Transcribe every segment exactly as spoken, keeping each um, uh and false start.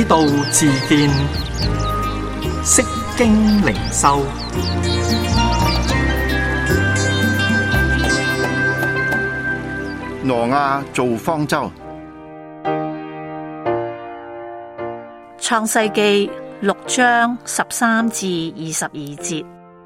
道自見，釋經靈修。 挪亞造方舟。 創世記六章十三至二十二節。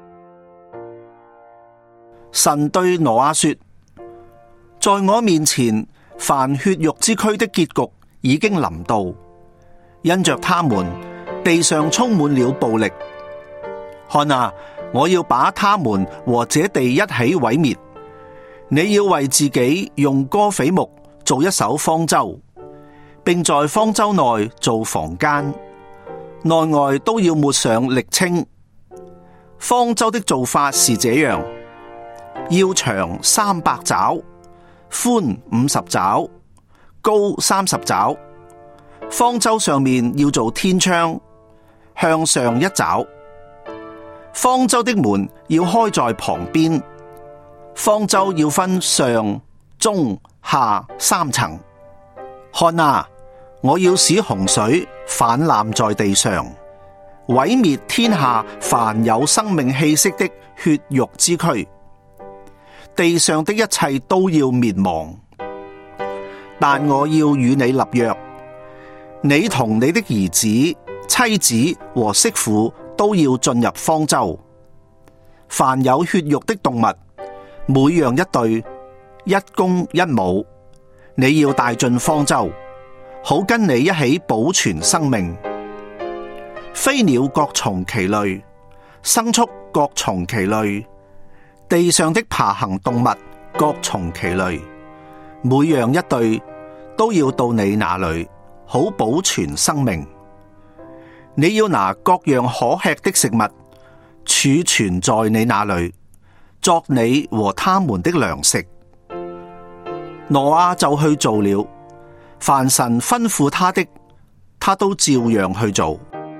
神對挪亞說：在我面前，凡血肉之軀的結局已經臨到，因着他們，地上充滿了暴力。看啊，我要把他們和這地一起毀滅。你要為自己用歌斐木做一艘方舟，並在方舟內做房間，內外都要抹上瀝青。方舟的做法是這樣：要長三百肘，寬五十肘，高三十肘。方舟上面要做天窗，向上一肘。方舟的門要開在旁邊。方舟要分上、中、下三層。看啊，我要使洪水泛濫在地上，毀滅天下凡有生命氣息的血肉之軀。地上的一切都要滅亡，但我要與你立約，你同你的兒子、妻子和媳婦都要進入方舟。凡有血肉的動物，每樣一對，一公一母，你要帶進方舟，好跟你一起保存生命。飛鳥各從其類，牲畜各從其類，地上的爬行動物各從其類，每樣一對，都要到你那裏，好保存生命。你要拿各樣可吃的食物儲存在你那裏，作你和他們的糧食。挪亞就去做了，凡神吩咐他的，他都照樣去做。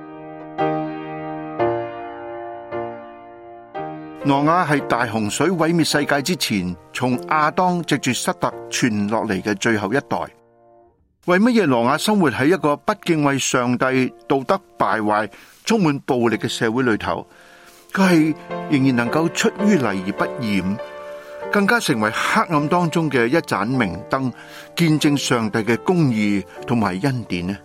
挪亞係大洪水毀滅世界之前，從亞當藉住塞特傳落嚟嘅最後一代。為乜嘢挪亞生活喺一個不敬畏上帝、道德敗壞、充滿暴力嘅社會裏頭？佢係仍然能夠出於泥而不染，更加成為黑暗當中嘅一盞明燈，見證上帝嘅公義同埋恩典呢？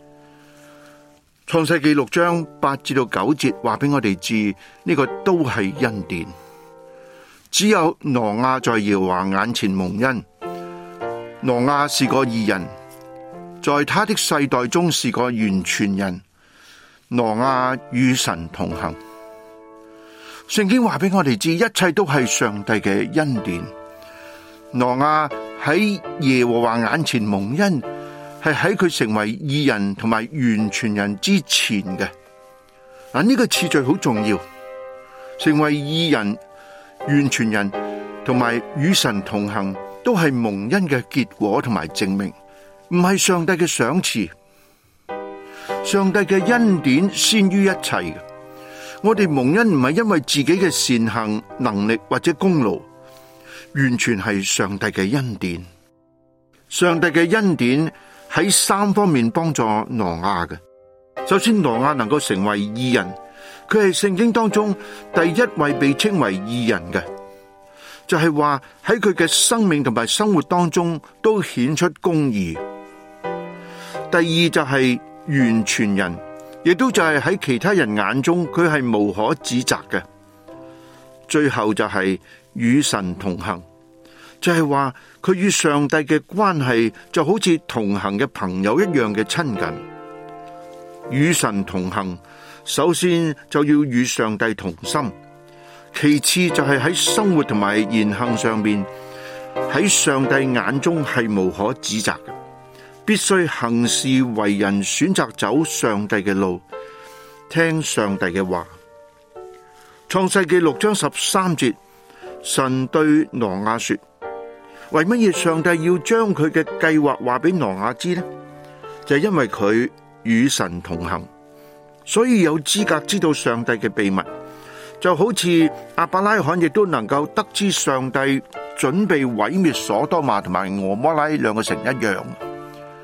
創世記六章八至到九節話俾我哋知，呢個都係恩典。只有挪亞在耶和華眼前蒙恩。挪亞是個義人，在他的世代中是個完全人。挪亞與神同行。聖經話俾我哋知，一切都係上帝嘅恩典。挪亞喺耶和華眼前蒙恩，係喺佢成為義人同埋完全人之前嘅。嗱，呢個次序好重要。成為義人、完全人同埋與神同行，都係蒙恩嘅結果同埋證明，唔係上帝嘅賞賜。上帝嘅恩典先於一切嘅。我哋蒙恩唔係因為自己嘅善行、能力或者功勞，完全係上帝嘅恩典。上帝嘅恩典喺三方面幫助挪亞嘅。首先，挪亞能夠成為義人，佢係聖經當中第一位被稱為義人嘅，就係話喺佢嘅生命同埋生活當中都顯出公義。第二就係完全人。亦都就係喺其他人眼中，佢係無可指責嘅。最後就係與神同行，就係話佢與上帝嘅關係就好似同行嘅朋友一樣嘅親近。與神同行，首先就要與上帝同心，其次就係喺生活同埋言行上面，喺上帝眼中係無可指責嘅。必須行事為人，選擇走上帝嘅路，聽上帝嘅話。創世記六章十三節，神對挪亞說：為乜嘢上帝要將佢嘅計劃話俾挪亞知呢？就係因為佢與神同行，所以有資格知道上帝嘅秘密。就好似亞伯拉罕亦都能夠得知上帝準備毀滅所多瑪同埋俄摩拉兩個城一樣。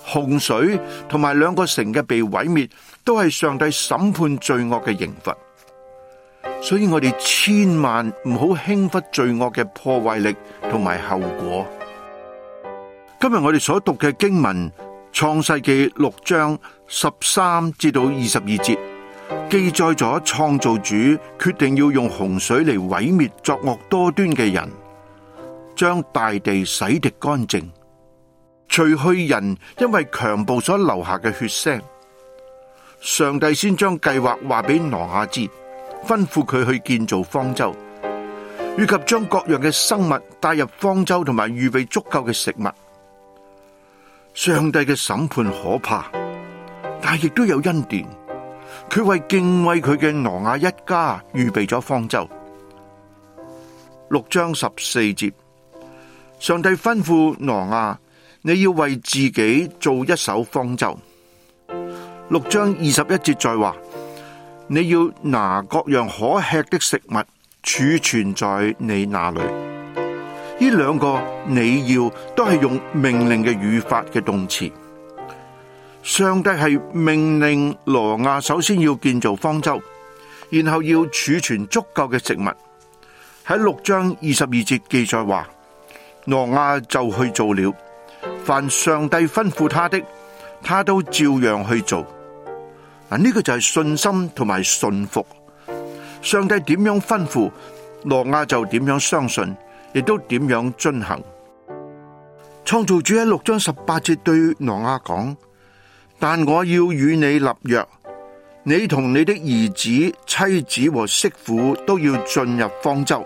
洪水同埋兩個城嘅被毀滅，都係上帝審判罪惡嘅刑罰。所以我哋千萬唔好輕忽罪惡嘅破壞力同埋後果。今日我哋所讀嘅經文，創世記六章十三至到二十二節，記載咗創造主決定要用洪水嚟毀滅作惡多端嘅人，將大地洗滌乾淨，除去人因為強暴所留下嘅血腥。上帝先將計劃話俾挪亞知，吩咐佢去建造方舟，以及將各樣嘅生物帶入方舟，同埋預備足夠嘅食物。上帝嘅審判可怕，但亦都有恩典。佢為敬畏佢嘅挪亞一家預備咗方舟。六章十四節，上帝吩咐挪亞，你要為自己做一艘方舟。六章二十一節再話，你要拿各樣可吃的食物儲存在你那裏。呢兩個你要都係用命令嘅語法嘅動詞。上帝係命令挪亞首先要建造方舟，然後要儲存足夠嘅食物。喺六章二十二節記載話，挪亞就去做了，凡上帝吩咐他的，他都照樣去做。嗱，呢個就係信心同埋順服。上帝點樣吩咐，挪亞就點樣相信，亦都點樣遵行。創造主喺六章十八節對挪亞講，但我要與你立約，你同你的兒子、妻子和媳婦都要進入方舟。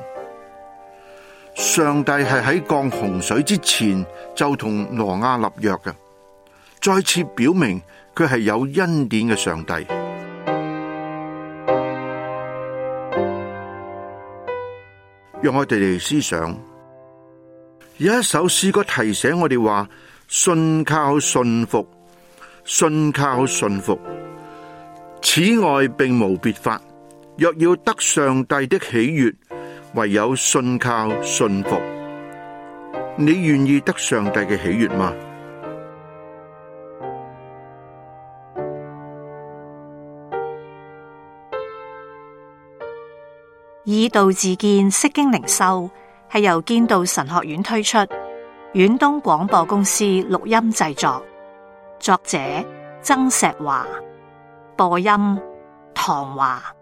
上帝係喺降洪水之前就同挪亞立約嘅，再次表明佢係有恩典嘅上帝。讓我哋嚟思想，有一首詩歌提醒我哋話，信靠順服，信靠順服，此外並無別法。若要得上帝的喜悅，唯有信靠順服。你願意得上帝嘅喜悅嗎？ 以道自見，釋經靈修係由堅道神學院推出，遠東廣播公司錄音製作，作者曾石華，播音唐華。